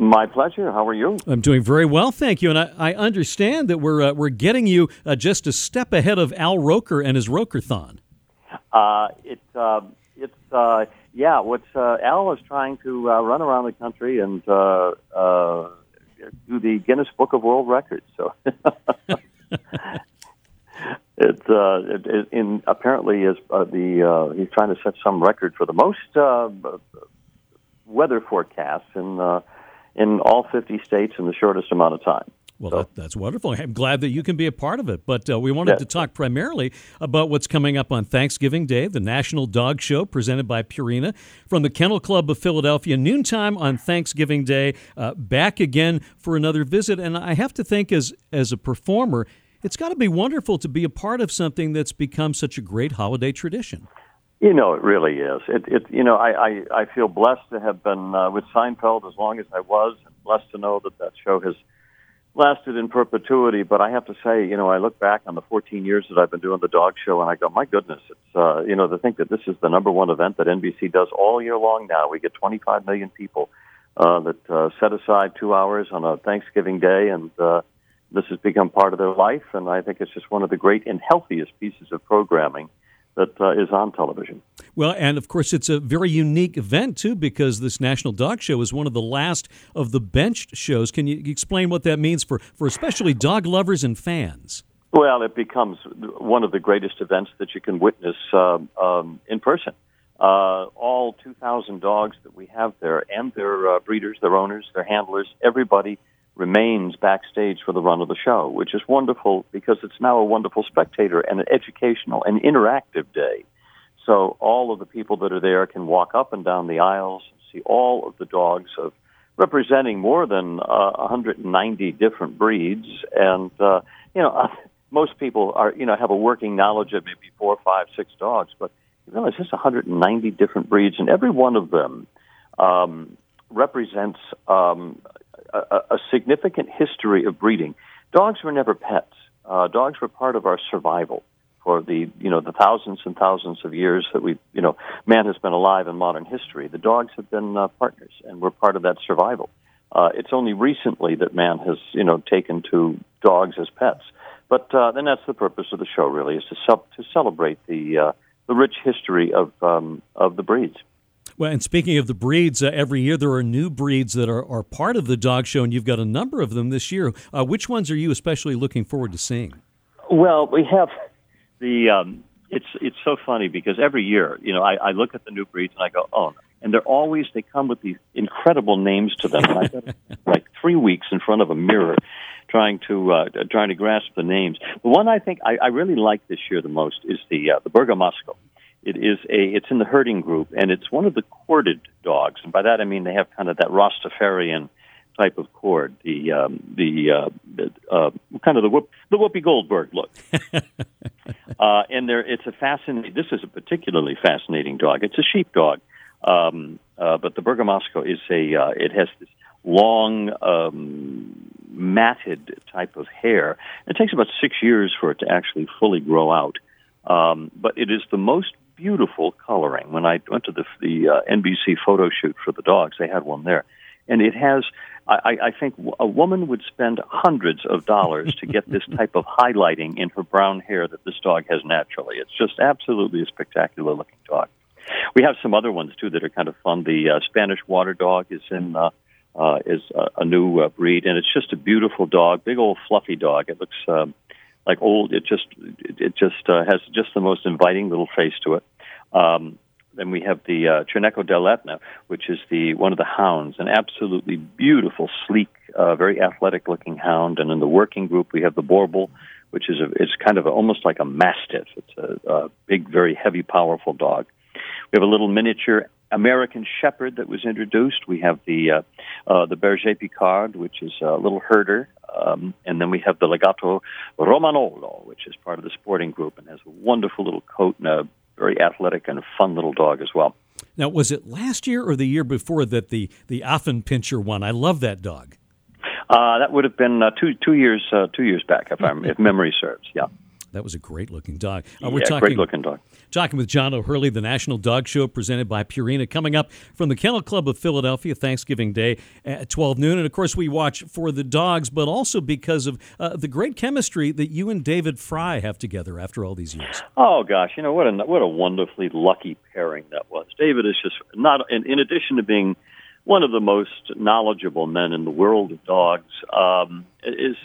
My pleasure. How are you? I'm doing very well, thank you. And I understand that we're getting you just a step ahead of Al Roker and his Rokerthon. Al is trying to run around the country and do the Guinness Book of World Records. So apparently he's trying to set some record for the most weather forecasts in all 50 states in the shortest amount of time. Well, that's wonderful. I'm glad that you can be a part of it. But we wanted to talk primarily about what's coming up on Thanksgiving Day, the National Dog Show presented by Purina from the Kennel Club of Philadelphia, noontime on Thanksgiving Day, back again for another visit. And I have to think as a performer, it's got to be wonderful to be a part of something that's become such a great holiday tradition. You know, it really is. I feel blessed to have been with Seinfeld as long as I was, and blessed to know that show has lasted in perpetuity. But I have to say, I look back on the 14 years that I've been doing the dog show, and I go, my goodness, it's to think that this is the number one event that NBC does all year long now. We get 25 million people that set aside 2 hours on a Thanksgiving Day, and this has become part of their life. And I think it's just one of the great and healthiest pieces of programming that is on television. Well, and of course, it's a very unique event, too, because this National Dog Show is one of the last of the benched shows. Can you explain what that means for especially dog lovers and fans? Well, it becomes one of the greatest events that you can witness in person. All 2,000 dogs that we have there and their breeders, their owners, their handlers, everybody remains backstage for the run of the show, which is wonderful because it's now a wonderful spectator and an educational and interactive day. So all of the people that are there can walk up and down the aisles and see all of the dogs representing more than 190 different breeds. And, most people have a working knowledge of maybe 4, 5, 6 dogs, but you realize there's 190 different breeds, and every one of them represents a significant history of breeding. Dogs were never pets. Dogs were part of our survival for the thousands and thousands of years that man has been alive in modern history. The dogs have been partners, and we're part of that survival. It's only recently that man has, taken to dogs as pets. But then that's the purpose of the show, really, is to celebrate the rich history of the breeds. Well, and speaking of the breeds, every year there are new breeds that are part of the dog show, and you've got a number of them this year. Which ones are you especially looking forward to seeing? Well, we have it's so funny because every year, I look at the new breeds and I go, oh, and they come with these incredible names to them. And I got like 3 weeks in front of a mirror trying to grasp the names. The one I think I really like this year the most is the Bergamasco. It's in the herding group, and it's one of the corded dogs, and by that I mean they have kind of that Rastafarian type of cord, the Whoopi Goldberg look. And this is a particularly fascinating dog. It's a sheep dog, but the Bergamasco it has this long, matted type of hair. It takes about 6 years for it to actually fully grow out, but it is the most beautiful coloring. When I went to the NBC photo shoot for the dogs, they had one there. And it has, I think a woman would spend hundreds of dollars to get this type of highlighting in her brown hair that this dog has naturally. It's just absolutely a spectacular looking dog. We have some other ones, too, that are kind of fun. The Spanish water dog is a new breed, and it's just a beautiful dog, big old fluffy dog. It looks like old. It just has just the most inviting little face to it. Then we have the Cerneco dell'Etna, which is one of the hounds, an absolutely beautiful, sleek, very athletic-looking hound. And in the working group, we have the Borbal, which is it's kind of almost like a mastiff. It's a big, very heavy, powerful dog. We have a little miniature American Shepherd that was introduced. We have the Berger Picard, which is a little herder. And then we have the Legato Romagnolo, which is part of the sporting group and has a wonderful little coat and a very athletic and fun little dog as well. Now, was it last year or the year before that the Affenpinscher won? I love that dog. That would have been two years back, if memory serves. Yeah. that was a great-looking dog. Great-looking dog. Talking with John O'Hurley, the National Dog Show presented by Purina, coming up from the Kennel Club of Philadelphia, Thanksgiving Day at 12 noon. And, of course, we watch for the dogs, but also because of the great chemistry that you and David Fry have together after all these years. Oh, gosh, what a wonderfully lucky pairing that was. David is just not, in addition to being one of the most knowledgeable men in the world of dogs, is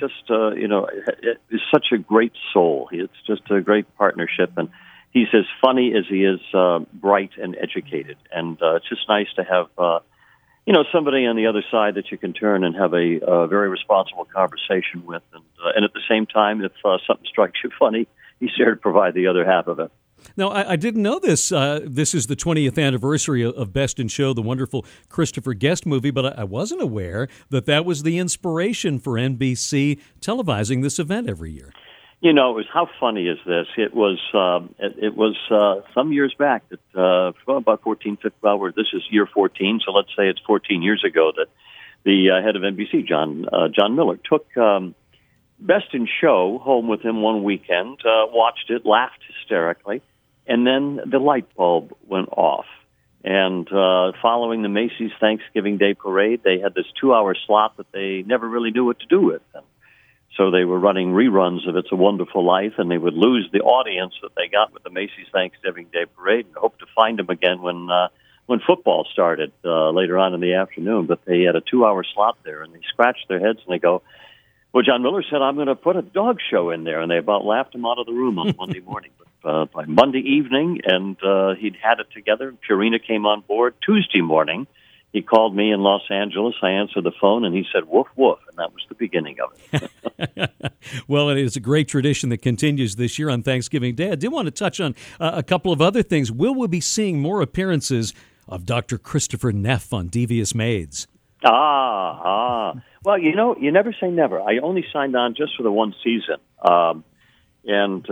such a great soul. It's just a great partnership, and he's as funny as he is bright and educated. And it's just nice to have, somebody on the other side that you can turn and have a very responsible conversation with. And at the same time, if something strikes you funny, he's there to provide the other half of it. Now, I didn't know this. This is the 20th anniversary of Best in Show, the wonderful Christopher Guest movie, but I wasn't aware that was the inspiration for NBC televising this event every year. It was, how funny is this? It was some years back that about 14, 15, well, this is year 14, so let's say it's 14 years ago that the head of NBC, John Miller, took Best in Show home with him one weekend, watched it, laughed hysterically, and then the light bulb went off. And following the Macy's Thanksgiving Day Parade, they had this 2-hour slot that they never really knew what to do with. And so they were running reruns of It's a Wonderful Life, and they would lose the audience that they got with the Macy's Thanksgiving Day Parade and hope to find them again when football started later on in the afternoon. But they had a 2-hour slot there, and they scratched their heads, and they go, well, John Miller said, I'm going to put a dog show in there. And they about laughed him out of the room on Monday morning. But by Monday evening, and he'd had it together, Purina came on board. Tuesday morning, he called me in Los Angeles. I answered the phone, and he said, woof, woof. And that was the beginning of it. Well, it is a great tradition that continues this year on Thanksgiving Day. I did want to touch on a couple of other things. Will we be seeing more appearances of Dr. Christopher Neff on Devious Maids? Well, you never say never. I only signed on just for the one season. They've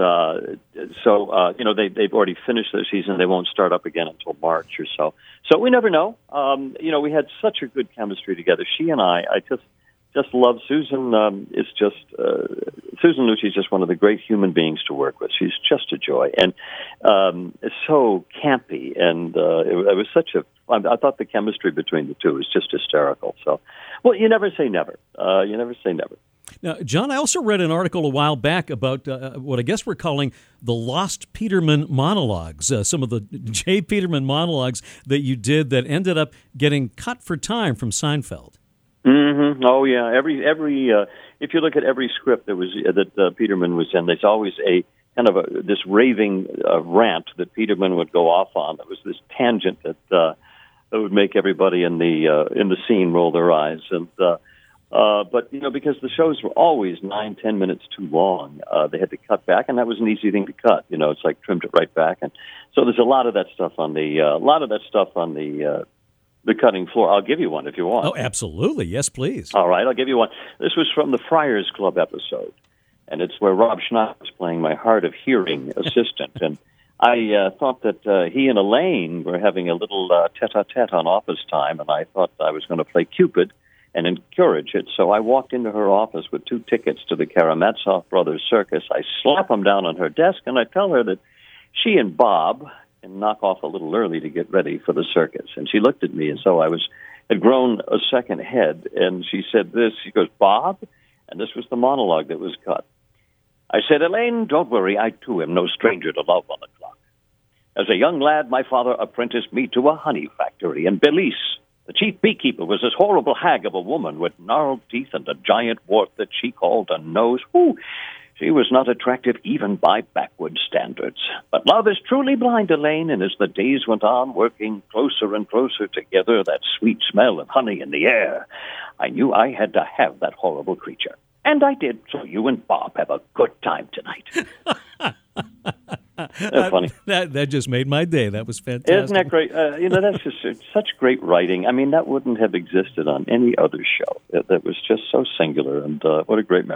already finished their season. They won't start up again until March or so. So we never know. We had such a good chemistry together. She and I just love Susan. Susan Lucci is just one of the great human beings to work with. She's just a joy, and it's so campy. And it was I thought the chemistry between the two was just hysterical. So, well, you never say never. Now, John, I also read an article a while back about what I guess we're calling the Lost Peterman monologues, some of the J. Peterman monologues that you did that ended up getting cut for time from Seinfeld. Mm-hmm. Oh, yeah. Every if you look at every script that Peterman was in, there's always a kind of this raving rant that Peterman would go off on. It was this tangent that would make everybody in the scene roll their eyes. And but because the shows were always 9-10 minutes too long, they had to cut back, and that was an easy thing to cut. It's like trimmed it right back, and so there's a lot of that stuff on the cutting floor. I'll give you one if you want. Oh, absolutely. Yes, please. All right, I'll give you one. This was from the Friars Club episode, and it's where Rob Schneider was playing my hard of hearing assistant, and I thought that he and Elaine were having a little tete-a-tete on office time, and I thought I was going to play Cupid and encourage it. So I walked into her office with 2 tickets to the Karamazov Brothers Circus. I slap them down on her desk, and I tell her that she and Bob can knock off a little early to get ready for the circus. And she looked at me as though I had grown a second head, and she said this. She goes, Bob? And this was the monologue that was cut. I said, Elaine, don't worry. I, too, am no stranger to love on the clock. As a young lad, my father apprenticed me to a honey factory in Belize. The chief beekeeper was this horrible hag of a woman with gnarled teeth and a giant wart that she called a nose. Ooh, she was not attractive even by backward standards. But love is truly blind, Elaine, and as the days went on, working closer and closer together, that sweet smell of honey in the air, I knew I had to have that horrible creature. And I did, so you and Bob have a good time tonight. That's funny. That just made my day. That was fantastic. Isn't that great? That's just such great writing. I mean, that wouldn't have existed on any other show. That was just so singular, and what a great memory.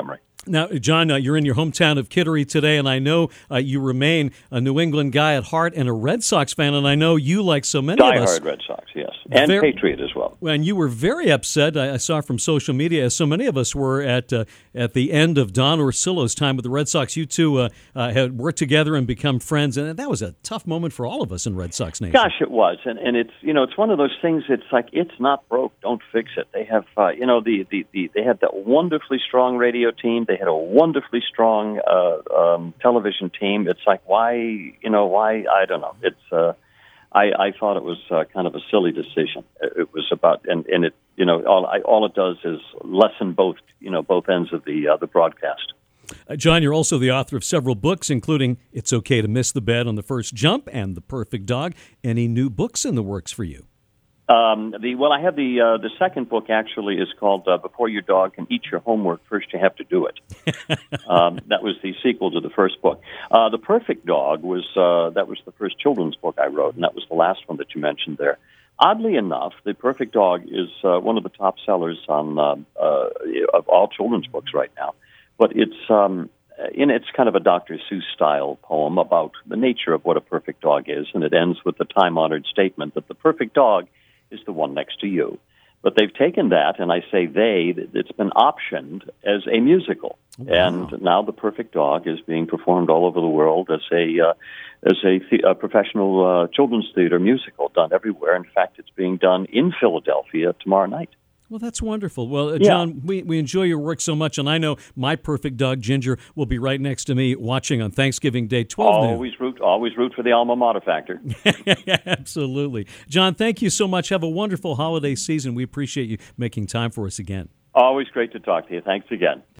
Now, John, you're in your hometown of Kittery today, and I know you remain a New England guy at heart and a Red Sox fan, and I know you, like so many of us... Die-hard Red Sox, yes. And Patriot as well. And you were very upset, I saw from social media, as so many of us were at the end of Don Orsillo's time with the Red Sox. You two had worked together and become friends, and that was a tough moment for all of us in Red Sox Nation. Gosh, it was. And it's, it's one of those things, it's like, it's not broke, don't fix it. They have, they had that wonderfully strong radio team. They had a wonderfully strong television team. It's like, why, I don't know. It's, I thought it was kind of a silly decision. It was about, and it, all it does is lessen both ends of the broadcast. John, you're also the author of several books, including It's Okay to Miss the Bet on the First Jump and The Perfect Dog. Any new books in the works for you? I have the second book actually is called Before Your Dog Can Eat Your Homework, First You Have to Do It. That was the sequel to the first book. The Perfect Dog was the first children's book I wrote, and that was the last one that you mentioned there. Oddly enough, The Perfect Dog is one of the top sellers on of all children's books right now. But it's it's kind of a Dr. Seuss style poem about the nature of what a perfect dog is, and it ends with the time-honored statement that the perfect dog is the one next to you. But they've taken that, and I say it's been optioned as a musical. Wow. And now The Perfect Dog is being performed all over the world as a professional children's theater musical done everywhere. In fact, it's being done in Philadelphia tomorrow night. Well, that's wonderful. Well, John, we enjoy your work so much, and I know my perfect dog, Ginger, will be right next to me watching on Thanksgiving Day, 12 noon. Always root for the alma mater factor. Absolutely. John, thank you so much. Have a wonderful holiday season. We appreciate you making time for us again. Always great to talk to you. Thanks again.